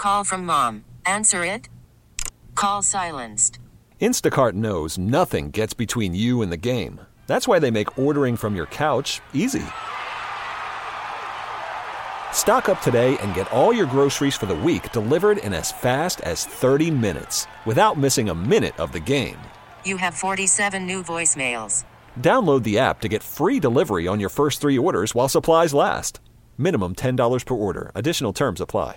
call from mom. Answer it. Call silenced. Instacart knows nothing gets between you and the game. That's why they make ordering from your couch easy. Stock up today and get all your groceries for the week delivered in as fast as 30 minutes without missing a minute of the game. You have 47 new voicemails. Download the app to get free delivery on your first 3 orders while supplies last. Minimum $10 per order. Additional terms apply.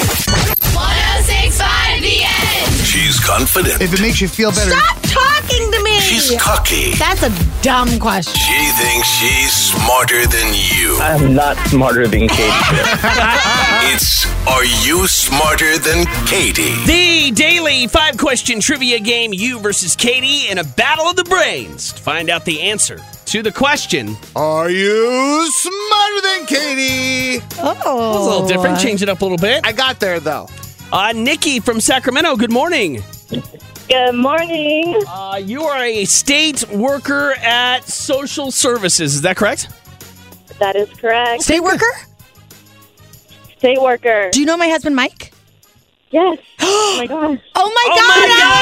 106.5 The Edge. She's confident. If it makes you feel better. Stop talking to me. She's cocky. That's a dumb question. She thinks she's smarter than you. I'm not smarter than Katie. It's Are You Smarter Than Katie? The daily 5-question trivia game, you versus Katie, in a battle of the brains to find out the answer to the question. Are you smarter than Katie? Oh. That was a little different. Change it up a little bit. I got there, though. Nikki from Sacramento, good morning. Good morning. You are a state worker at Social Services. Is that correct? That is correct. State worker? State worker. Do you know my husband, Mike? Yes. Oh my gosh. Oh my Oh God, my how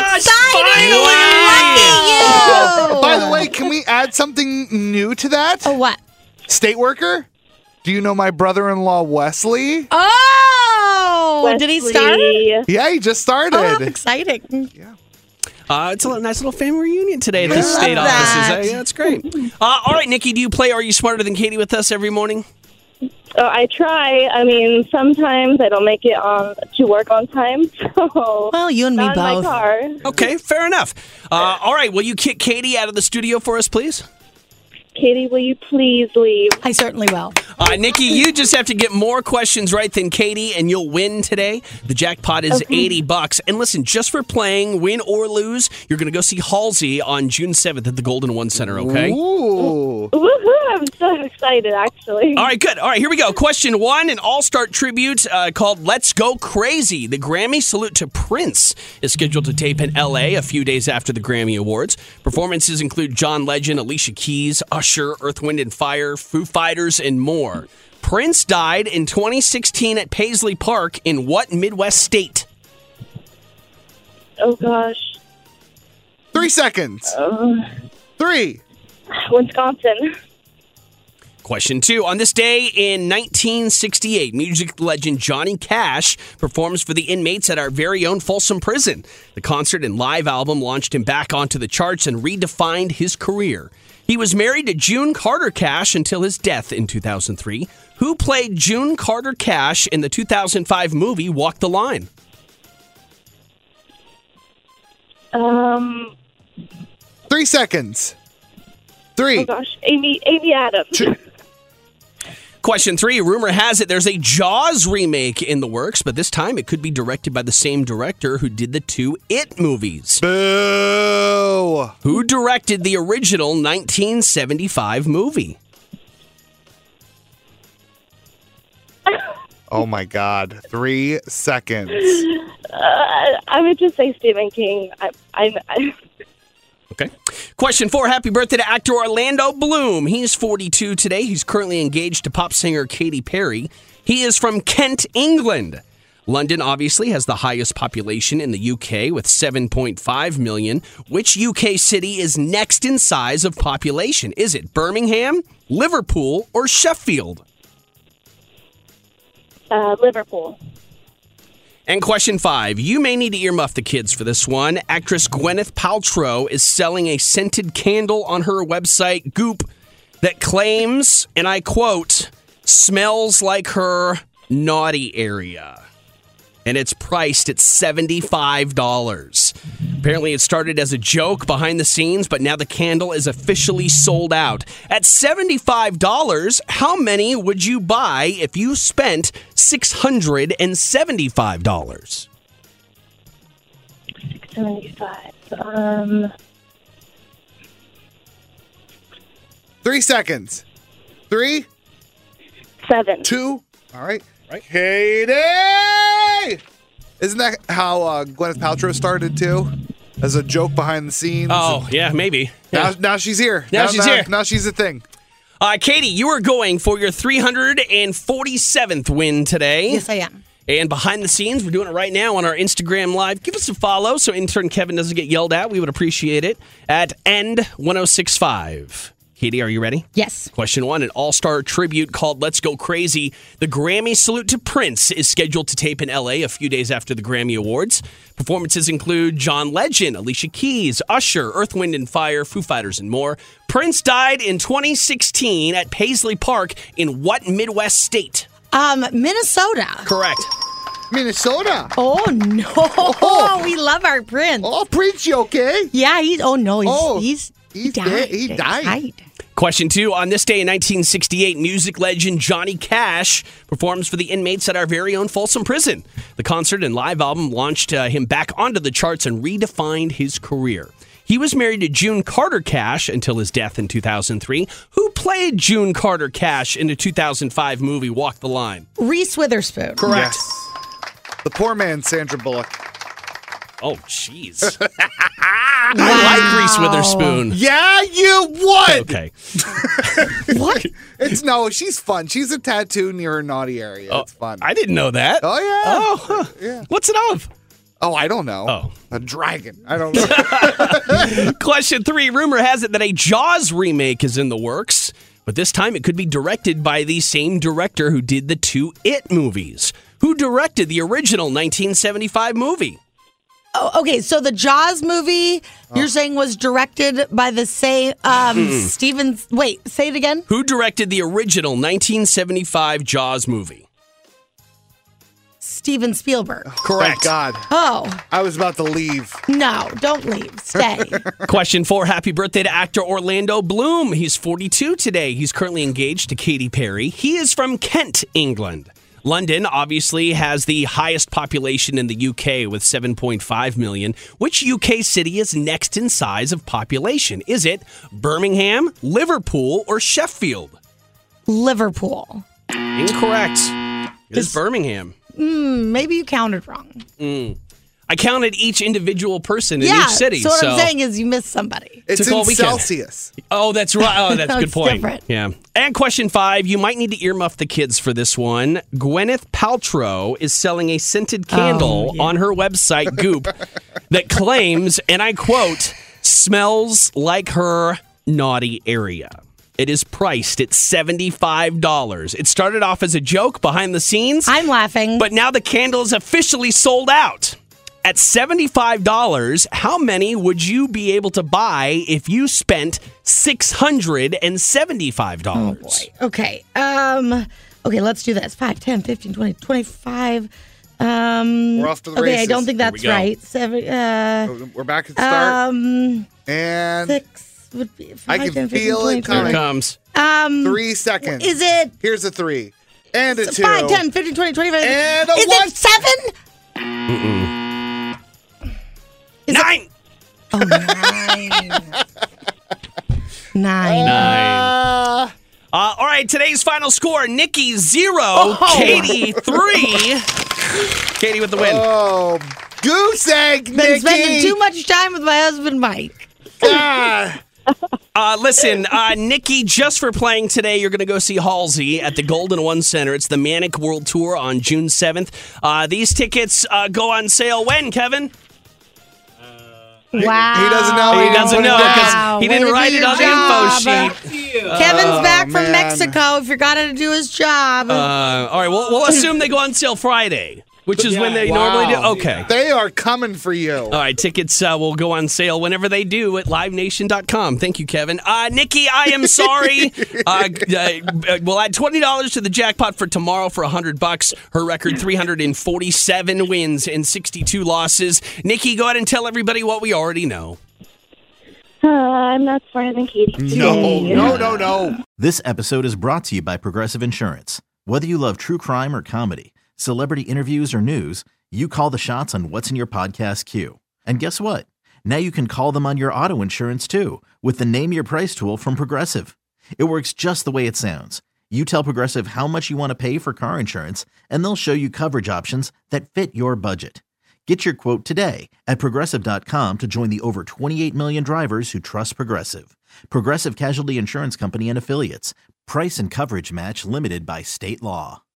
gosh, exciting! Lucky you! By the way, can we add something new to that? Oh, what? State worker? Do you know my brother-in-law, Wesley? Oh! Did he start? Wesley. Yeah, he just started. Oh, exciting. It's a nice little family reunion today at the I state love offices. that. Yeah, that's great. All right, Nikki, do you play Are You Smarter Than Katie with us every morning? Oh, I try. I mean, sometimes I don't make it to work on time. So Well, you and me not in both. my car. Okay, fair enough. All right, will you kick Katie out of the studio for us, please? Katie, will you please leave? I certainly will. Nikki, you just have to get more questions right than Katie, and you'll win today. The jackpot is $80. And listen, just for playing, win or lose, you're going to go see Halsey on June 7th at the Golden One Center, okay? Ooh. Woohoo! I'm so excited, actually. All right, good. All right, here we go. Question 1, an all-star tribute called Let's Go Crazy. The Grammy salute to Prince is scheduled to tape in L.A. a few days after the Grammy Awards. Performances include John Legend, Alicia Keys, Usher, Earth, Wind & Fire, Foo Fighters, and more. Prince died in 2016 at Paisley Park in what Midwest state? Oh, gosh. 3 seconds. 3. Wisconsin. Question 2. On this day in 1968, music legend Johnny Cash performs for the inmates at our very own Folsom Prison. The concert and live album launched him back onto the charts and redefined his career. He was married to June Carter Cash until his death in 2003. Who played June Carter Cash in the 2005 movie Walk the Line? 3 seconds. 3. Oh, gosh. Amy Adams. Question 3. Rumor has it there's a Jaws remake in the works, but this time it could be directed by the same director who did the 2 It movies. Boo. Who directed the original 1975 movie? Oh, my God. 3 seconds. I would just say Stephen King. I Okay. Question 4. Happy birthday to actor Orlando Bloom. He's 42 today. He's currently engaged to pop singer Katy Perry. He is from Kent, England. London obviously has the highest population in the UK with 7.5 million. Which UK city is next in size of population? Is it Birmingham, Liverpool, or Sheffield? Liverpool. And question 5. You may need to earmuff the kids for this one. Actress Gwyneth Paltrow is selling a scented candle on her website, Goop, that claims, and I quote, smells like her naughty area. And it's priced at $75. Apparently it started as a joke behind the scenes, but now the candle is officially sold out. At $75, how many would you buy if you spent $675? 675. 3 seconds. 3. 7. 2. All right. Katie! Isn't that how Gwyneth Paltrow started, too? As a joke behind the scenes? Oh, yeah, maybe. Yeah. Now she's here. Now she's here. Now she's a thing. Katie, you are going for your 347th win today. Yes, I am. And behind the scenes, we're doing it right now on our Instagram Live. Give us a follow so intern Kevin doesn't get yelled at. We would appreciate it at End1065. Katie, are you ready? Yes. Question 1, an all-star tribute called Let's Go Crazy. The Grammy salute to Prince is scheduled to tape in L.A. a few days after the Grammy Awards. Performances include John Legend, Alicia Keys, Usher, Earth, Wind & Fire, Foo Fighters, and more. Prince died in 2016 at Paisley Park in what Midwest state? Minnesota. Correct. Minnesota. Oh, no. We love our Prince. Oh, Prince, you okay? Yeah, he's He's died. dead. He died. Question 2, on this day in 1968, music legend Johnny Cash performs for the inmates at our very own Folsom Prison. The concert and live album launched him back onto the charts and redefined his career. He was married to June Carter Cash until his death in 2003. Who played June Carter Cash in the 2005 movie Walk the Line? Reese Witherspoon. Correct. Yes. The poor man, Sandra Bullock. Oh, jeez. I like Reese Witherspoon. Yeah, you would. Okay. What? She's fun. She's a tattoo near her naughty area. It's fun. I didn't know that. Oh, yeah. Oh, huh. Yeah. What's it of? Oh, I don't know. Oh. A dragon. I don't know. Question 3, rumor has it that a Jaws remake is in the works, but this time it could be directed by the same director who did the 2 It movies. Who directed the original 1975 movie? Oh, okay, so the Jaws movie you're saying was directed by the same Steven. Wait, say it again. Who directed the original 1975 Jaws movie? Steven Spielberg. Correct. Thank God. Oh, I was about to leave. no, don't leave. Stay. Question 4, happy birthday to actor Orlando Bloom. He's 42 today. He's currently engaged to Katy Perry. He is from Kent, England. London obviously has the highest population in the UK with 7.5 million. Which UK city is next in size of population? Is it Birmingham, Liverpool, or Sheffield? Liverpool. Incorrect. It is Birmingham. Maybe you counted wrong. I counted each individual person in Yeah, each city. so what I'm saying is you missed somebody. It's Took all in weekend. Celsius. Oh, that's right. Oh, that's a good It's point. different. Yeah. And question 5, you might need to earmuff the kids for this one. Gwyneth Paltrow is selling a scented candle on her website, Goop, that claims, and I quote, smells like her naughty area. It is priced at $75. It started off as a joke behind the scenes, I'm laughing. but now the candle is officially sold out. At $75, how many would you be able to buy if you spent $675? Oh, boy. Okay. Okay, let's do this. 5, 10, 15, 20, 25. We're off to the Okay, races. I don't think that's go. right. 7, We're back at the start. And 6 would be 5, I can 10, 15, feel 20, it coming. Here it comes. 3 seconds. Is it Here's a 3. And a 2. 5, 10, 15, 20, 25? And a Is 1. it 7? 9! Oh, 9. 9. All right, today's final score, Nikki 0, Katie 3. Katie with the win. Oh, goose egg, Been Nikki. spending too much time with my husband, Mike. Ah. Listen, Nikki, just for playing today, you're going to go see Halsey at the Golden One Center. It's the Manic World Tour on June 7th. These tickets go on sale when, Kevin? Wow. He doesn't know. He doesn't know because he Way didn't to write do it your on the job. info sheet. Kevin's back from man. Mexico. He forgot how to do his job. All right, we'll assume they go on sale Friday, which is when they Wow. normally do. Okay. They are coming for you. All right, tickets will go on sale whenever they do at livenation.com. Thank you, Kevin. Nikki, I am sorry. We'll add $20 to the jackpot for tomorrow for $100. Her record, 347 wins and 62 losses. Nikki, go ahead and tell everybody what we already know. I'm not smarter than Katie. No. This episode is brought to you by Progressive Insurance. Whether you love true crime or comedy, celebrity interviews or news, you call the shots on what's in your podcast queue. And guess what? Now you can call them on your auto insurance too with the Name Your Price tool from Progressive. It works just the way it sounds. You tell Progressive how much you want to pay for car insurance, and they'll show you coverage options that fit your budget. Get your quote today at Progressive.com to join the over 28 million drivers who trust Progressive. Progressive Casualty Insurance Company and Affiliates. Price and coverage match limited by state law.